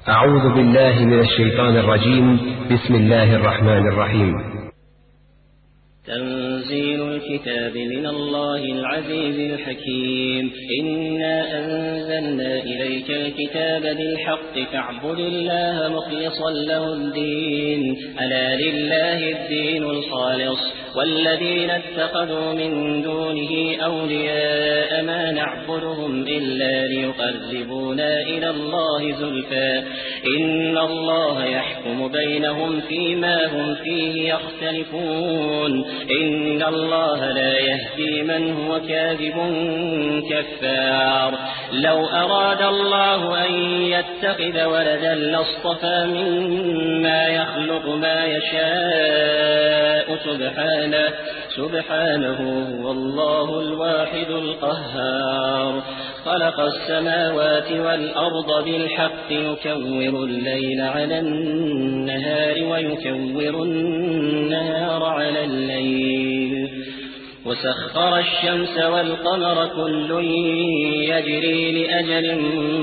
أعوذ بالله من الشيطان الرجيم. بسم الله الرحمن الرحيم. تنزيل الكتاب من الله العزيز الحكيم. إنا أنزلنا إليك الكتاب بالحق فاعبد الله مخلصا له الدين. ألا لله الدين الخالص والذين اتخذوا من دونه أولياء ما نعبدهم إلا ليقربونا إلى الله زلفى إن الله يحكم بينهم فيما هم فيه يختلفون. إن الله لا يهدي من هو كاذب كفار. لو أراد الله أن يتخذ ولدا لاصطفى مما يخلق ما يشاء سبحانه هو الله الواحد القهار. خلق السماوات والأرض بالحق يكور الليل على النهار ويكور النهار على الليل وسخر الشمس والقمر كل يجري لأجل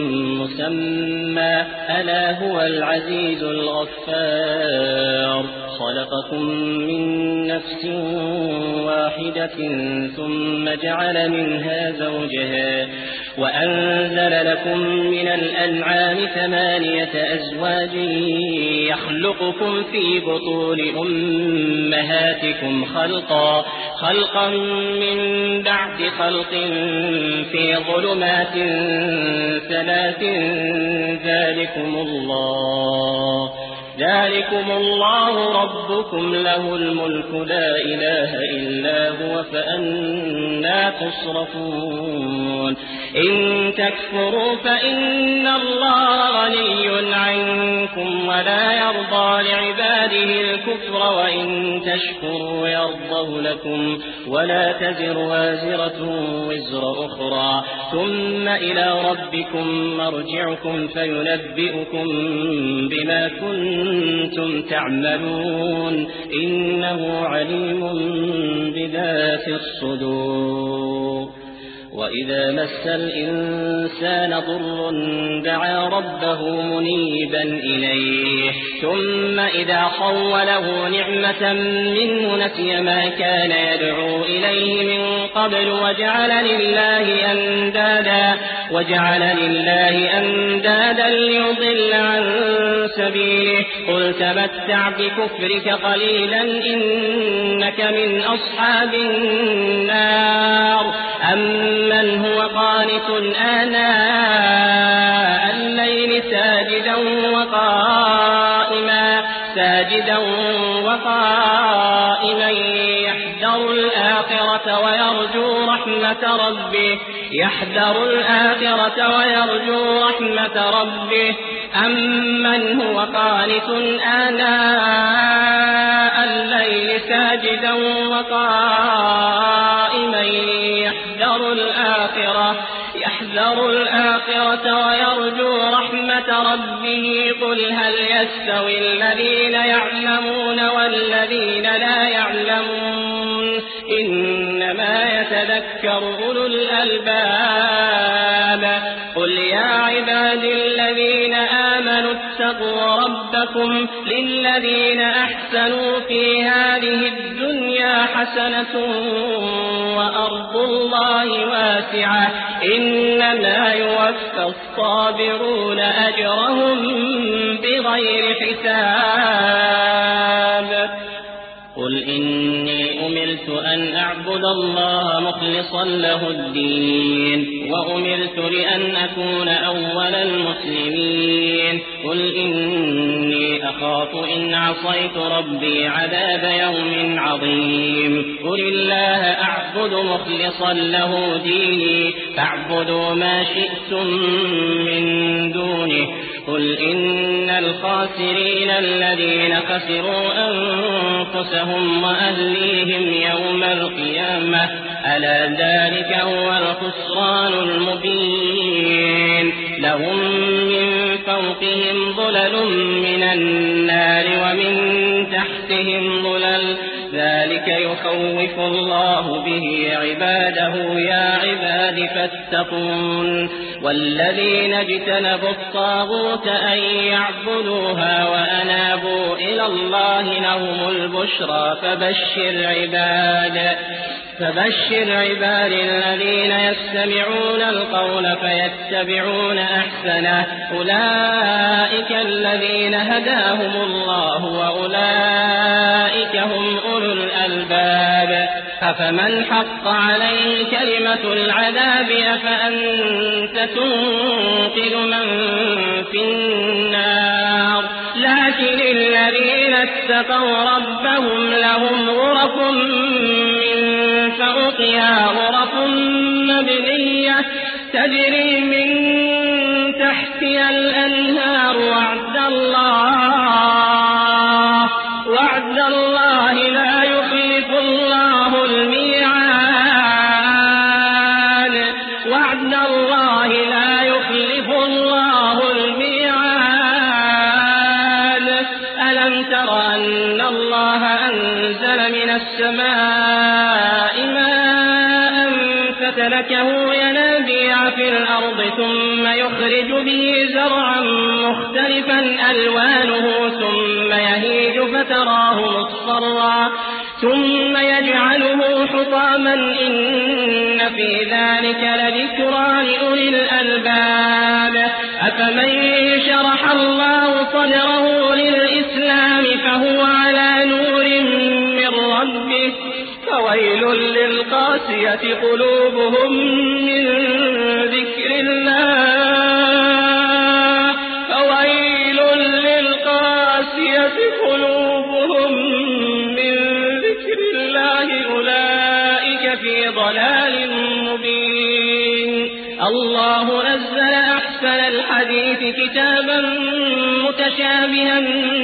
مسمى ألا هو العزيز الغفار. خلقكم من نفس واحدة ثم جعل منها زوجها وأنزل لكم من الأنعام 8 أزواج يخلقكم في بطون أمهاتكم خلقا من بعد خلق في ظلمات 3 ذلكم الله ربكم له الملك لا إله إلا هو فأنى تصرفون. إن تكفروا فإن الله غني عنكم ولا يرضى لعباده الكفر وإن تشكروا يرضه لكم ولا تزر وازرة وزر أخرى ثم إلى ربكم مرجعكم فينبئكم بما كنتم تعملون إنه عليم بذات الصدور. وإذا مس الإنسان ضر دعا ربه منيبا إليه ثم إذا خوله نعمة منه نسي ما كان يدعو إليه من قبل وجعل لله أندادا ليضل عن سبيله. قل تمتع بكفرك قليلا إنك من أصحاب النار. أمن هو قانت آناء الليل ساجدا وقائما يحذر الآخرة ويرجو رحمة ربه أمن هو قانت آناء الليل ساجدا وقائما يحذر الآخرة ويرجو رحمة ربه. قل هل يستوي الذين يعلمون والذين لا يعلمون إنما يتذكر أولو الألباب. قل يا عبادي الذين آمنوا اتقوا ربكم للذين أحسنوا في هذه الدنيا حسنة وأرض الله واسعة إنما يوفى الصابرون أجرهم بغير حساب. قل إني أمرت أن أعبد الله مخلصا له الدين وأمرت لأن أكون أول المسلمين. قل إني أخاف إن عصيت ربي عذاب يوم عظيم. قل الله أعبد مخلصا له ديني فاعبدوا ما شئتم من دونه. قل إن الخاسرين الذين خسروا أنفسهم وأهليهم يوم القيامة ألا ذلك هو الخسران المبين. لهم من فوقهم ظلل من النار ومن تحتهم ظلل ذلك يخوف الله به عباده يا عباد فاتقون والذين اجتنبوا الطاغوت أن يعبدوها وأنابوا إلى الله لهم البشرى فبشر عباد الذين يستمعون القول فيتبعون أحسنه أولئك الذين هداهم الله وأولئك هم أولو الألباب أفمن حق عليه كلمة العذاب أفأنت تنقذ من في النار لكن الذين اتقوا ربهم لهم غرف من فوقها غرف مبنية تجري من تحتها الأنهار وعد الله لا يخلف الله الميعاد ألم تر أن الله أنزل من السماء ماء فتركه ينابيع في الأرض ثم يخرج به زرعا مختلفا ألوانه ثم يهيج فتراه مصفرا ثم يجعله حطاما إن في ذلك لذكرى لأولي الألباب أفمن شرح الله صدره للإسلام فهو على نور من ربه فويل للقاسية قلوبهم من ذكر الله أولئك في ضلال مبين الله نزل أحسن الحديث كتابا متشابها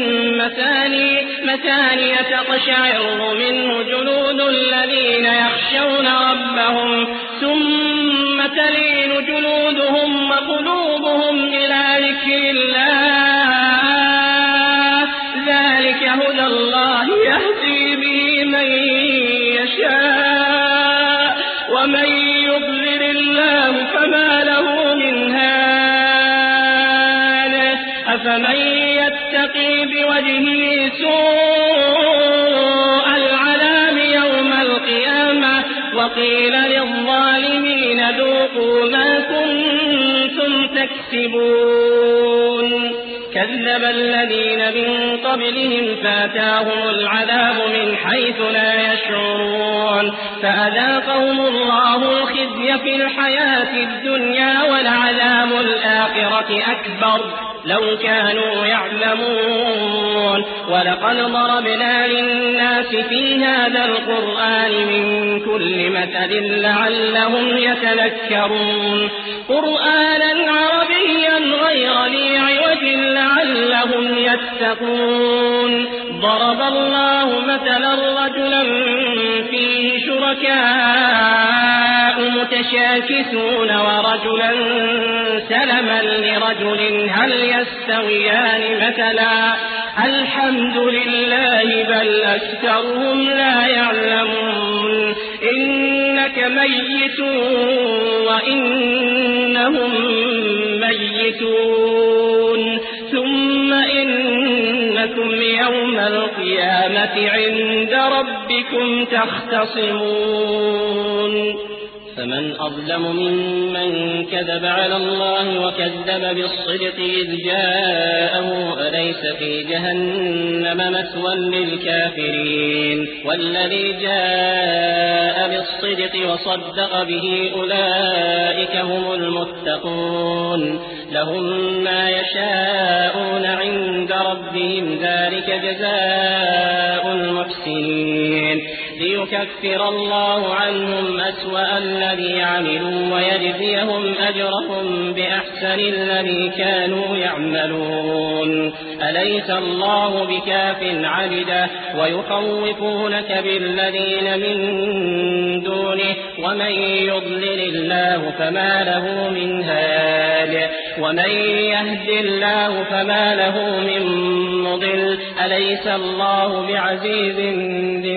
مثاني تقشعر منه جلود الذين يخشون ربهم ثم تلين جلودهم وقلوبهم إلى ذكر الله ذلك هدى الله يهدي به من يشاء ومن يضلل الله فما له من هاد أفمن يتقي بوجهه سوء العذاب يوم القيامة وقيل للظالمين ذوقوا ما كنتم تكسبون كذب الذين من قبلهم فاتاهم العذاب من حيث لا يشعرون فأذاقهم الله الخزي في الحياة الدنيا ولعذاب الآخرة أكبر لو كانوا يعلمون ولقد ضربنا للناس في هذا القرآن من كل مثل لعلهم يتذكرون قرآنا عربيا غير ذي عوج لعلهم يتقون ضرب الله مثلا رجلا فيه شركاء متشاكسون ورجلا سلما لرجل هل يستويان مثلا الحمد لله بل أكثرهم لا يعلمون إنك ميت وإنهم ميتون ثم إنكم يوم القيامة عند ربكم تختصمون فمن أظلم ممن كذب على الله وكذب بالصدق إذ جاءه أليس في جهنم مثوى للكافرين والذي جاء بالصدق وصدق به أولئك هم المتقون لهم ما يشاءون عند ربهم ذلك جزاء المحسنين ليكفر الله عنهم أسوأ الذي عملوا ويجزيهم أجرهم بأحسن الذي كانوا يعملون يعلمون أليس الله بكاف عبده ويخوفونك بالذين من دونه ومن يضلل الله فما له من هاد ومن يهد الله فما له من مضل أليس الله بعزيز ذي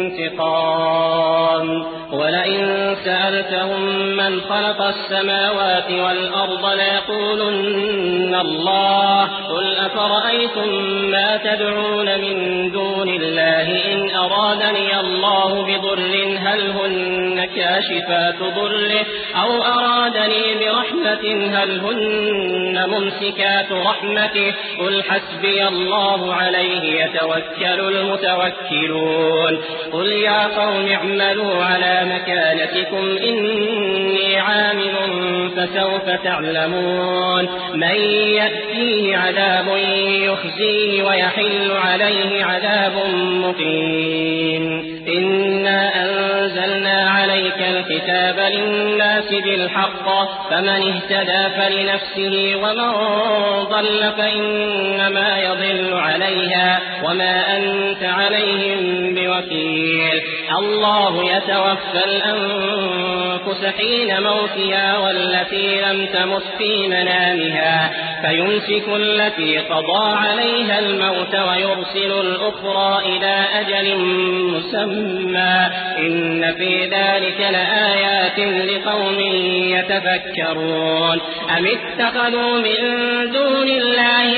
انتقام ولئن سألتهم من خلق السماوات والأرض ليقولن الله قل أفرأيتم ما تدعون من دون الله إن أرادني الله بضر هل هن كاشفات ضره أو أرادني برحمة هل هن ممسكات رحمته قل حسبي الله عليه يتوكل المتوكلون قل يا قوم اعملوا على مكانتكم إني عامل فسوف تعلمون من يأتيه عذاب يخزيه ويحل عليه عذاب مقيم إنا أنزلنا عليك الكتاب للناس بالحق فمن اهتدى فلنفسه ومن ضل فإنما يضل عليها وما أنت عليهم بوكيل الله يتوفى الأنفس حين موتها والتي لم تمت في منامها فيمسك التي قضى عليها الموت ويرسل الأخرى إلى أجل مسمى إن في ذلك لآيات لقوم يتفكرون أم اتخذوا من دون الله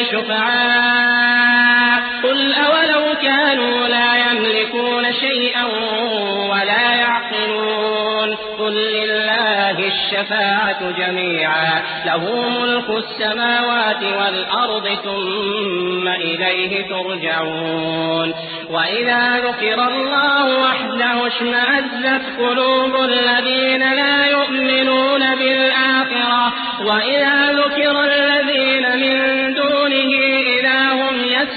شفعاء قل أولو كانوا لا يملكون شيئا ولا يعقلون قل لله الشفاعة جميعا له ملك السماوات والأرض ثم إليه ترجعون وإذا ذكر الله وحده اشمأزت قلوب الذين لا يؤمنون بالآخرة وإذا ذكر الذين من دونه إذا هم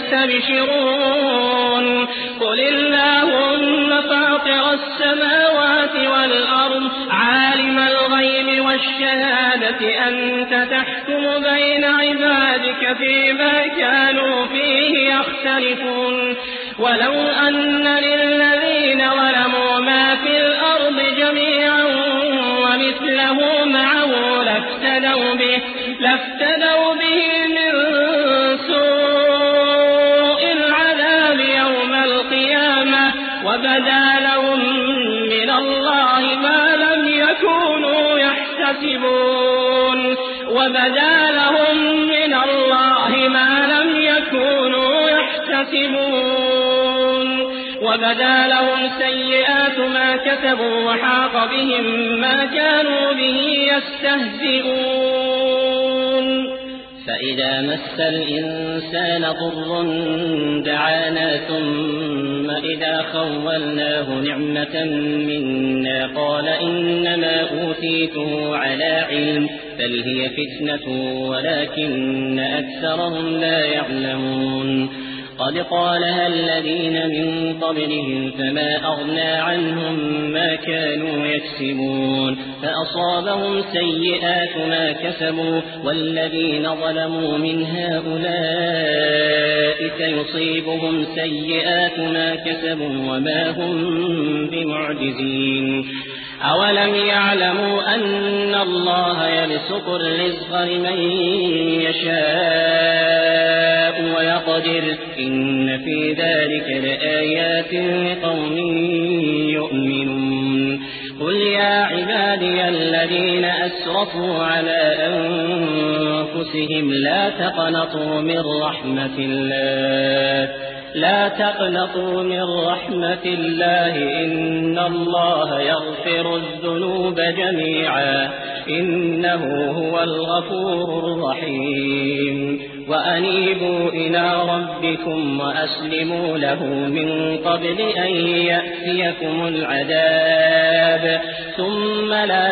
يستبشرون قل اللهم فاطر السماوات والأرض عالم الغيب والشهادة أنت تحكم بين عبادك فيما كانوا فيه يختلفون ولو أن للذين ظلموا ما في الأرض جميعا ومثله معه لافتدوا به من سوء العذاب يوم القيامة وبدا لهم من الله ما لم يكونوا يحتسبون وبدا لهم سيئات ما كسبوا وحاق بهم ما كانوا به يستهزئون فإذا مس الإنسان ضر دعانا ثم إذا خولناه نعمة منا قال إنما أوتيته على علم بل هي فتنة ولكن أكثرهم لا يعلمون قد قالها الذين من قبلهم فما أغنى عنهم ما كانوا يكسبون فأصابهم سيئات ما كسبوا والذين ظلموا من هؤلاء يصيبهم سيئات ما كسبوا وما هم بمعجزين أولم يعلموا أن الله يبسط الرزق لمن يشاء ويقدر إن في ذلك لآيات لقوم يؤمنون قل يا عبادي الذين أسرفوا على أنفسهم لا تقنطوا من رحمة الله إن الله يغفر الذنوب جميعا إنه هو الغفور الرحيم وأنيبوا إلى ربكم وأسلموا له من قبل أن يأتيكم العذاب ثم لا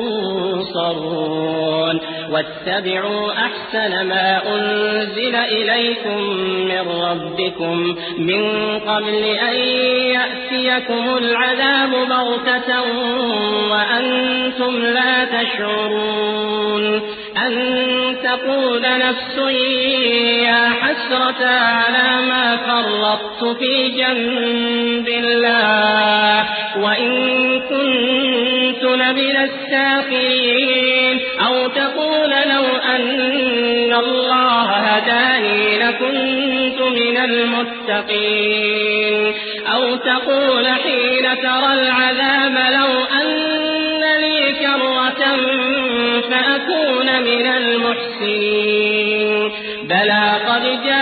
تنصرون واتبعوا أحسن ما أنزل إليكم من ربكم من قبل أن يأتيكم العذاب بغتة وأنتم لا تشعرون أن تقول نفس يا حسرة على ما فرطت في جنب الله وإن كنت لمن الساخرين أو تقول لو أن الله هداني لكنت من المتقين أو تقول حين ترى العذاب لو أن لي كرة فأكون من المحسنين بلى قد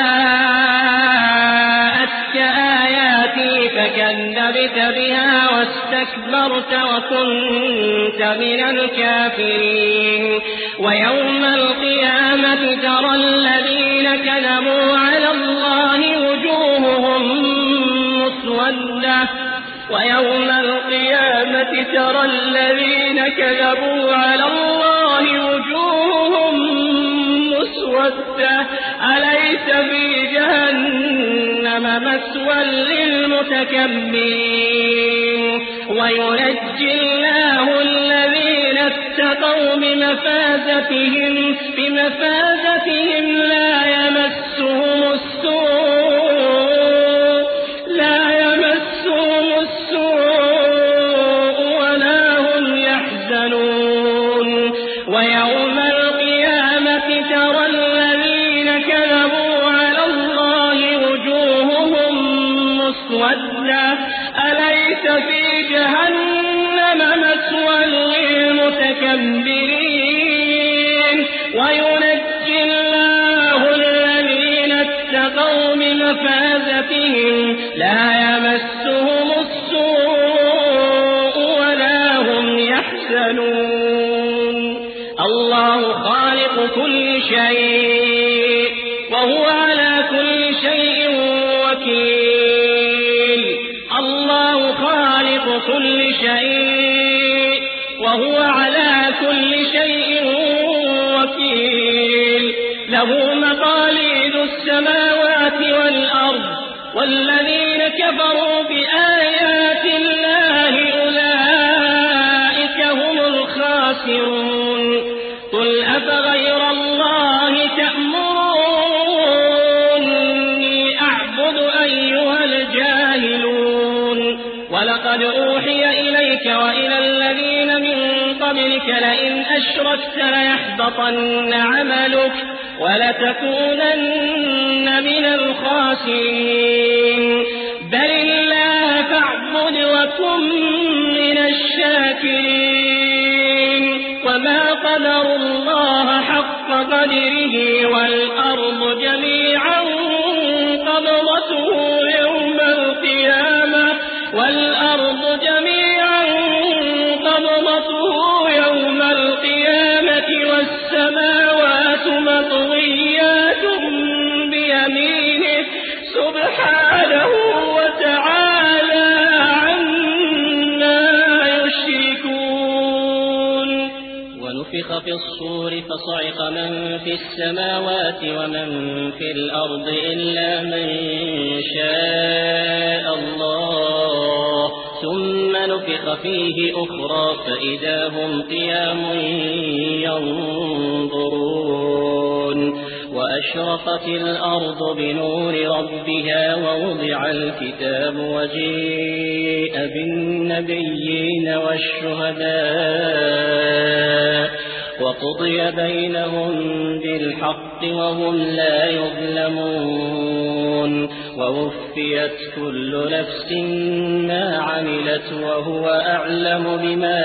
جاءتك آياتي فكذبت بها واستكبرت وكنت من الكافرين ويوم القيامة ترى الذين كذبوا على الله وجوههم مسودة ويوم القيامة ترى الذين كذبوا على الله وجوههم مسودة أليس في جهنم مثوى للمتكبرين وينجي الله الذين اتقوا بمفازتهم لا يمسهم السوء ولا هم يحزنون ويوم القيامة ترى الذين كذبوا على الله وجوههم مسودة أليس في جهنم مثوى للمتكبرين وينجي الله الذين اتقوا بمفازتهم لا يمسهم السوء ولا هم يحزنون الله خالق كل شيء وهو على كل شيء وكيل الله خالق كل شيء وهو على كل شيء وكيل له مقاليد السماوات والأرض والذين كفروا بآيات الله أولئك هم الخاسرون قل أفغير الله تأمروني أعبد أيها الجاهلون ولقد أوحي إليك وإلى الذين من قبلك لئن أشركت ليحبطن عملك ولتكونن من الخاسرين بل الله فاعبد وكن من الشاكرين وما قدر الله حق قدره والأرض جميعا قبضته يوم القيامة والسماوات مطويات بيمينه سبحانه وتعالى عما يشركون ونفخ في الصور فصعق من في السماوات ومن في الأرض إلا من شاء الله ثم نفخ فيه أخرى فإذا هم قيام ينظرون وأشرقت الأرض بنور ربها ووضع الكتاب وجيء بالنبيين والشهداء وقضي بينهم بالحق وهم لا يظلمون ووفيت كل نفس ما عملت وهو أعلم بما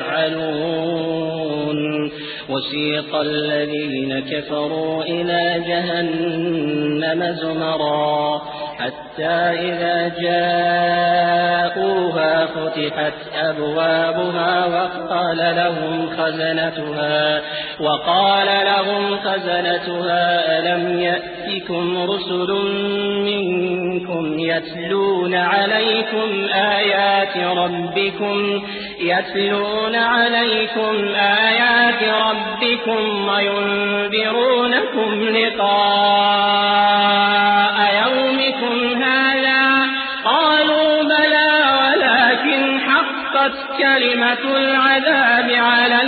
يفعلون وسيق الذين كفروا إلى جهنم زمرا حتى إذا جاءوها فتحت أبوابها وقال لهم خزنتها ألم يأتكم رسل منكم يتلون عليكم آيات ربكم وينذرونكم لقاء يومكم هذا قالوا بلى ولكن حقت كلمة العذاب على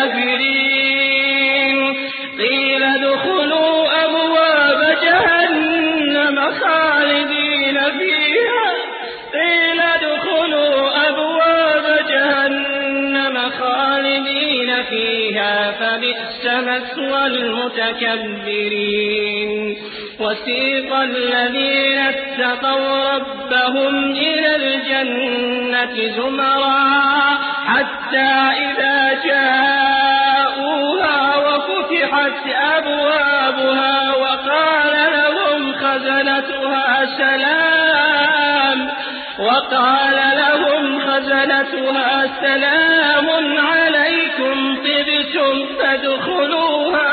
الكافرين قيل ادخلوا أبواب جهنم فيها فبئس مثوى المتكبرين وسيق الذين اتقوا ربهم إلى الجنة زمرا حتى إذا جاءوها وفتحت أبوابها وقال لهم خزنتها سلام عليكم طبتم فادخلوها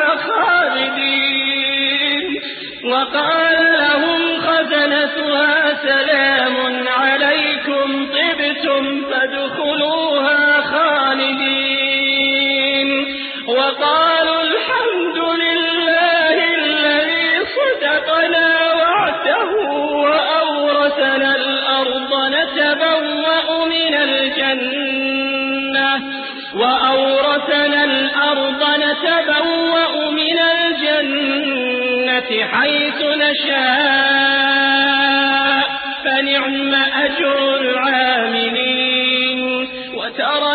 خالدين وقال لهم خزنتها سلام عليكم طبتم فادخلوها خالدين وقالوا الحمد لله الذي صدقنا وعده وأورثنا الأرض نتبوأ من الجنة حيث نشاء فنعم أجر العاملين وترى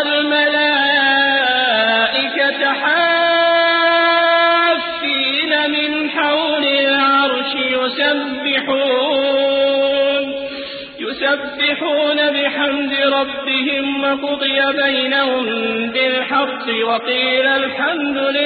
الملائكة حافين من حول العرش يسبحون بحمد ربهم وقضي بينهم بالحق وقيل الحمد لله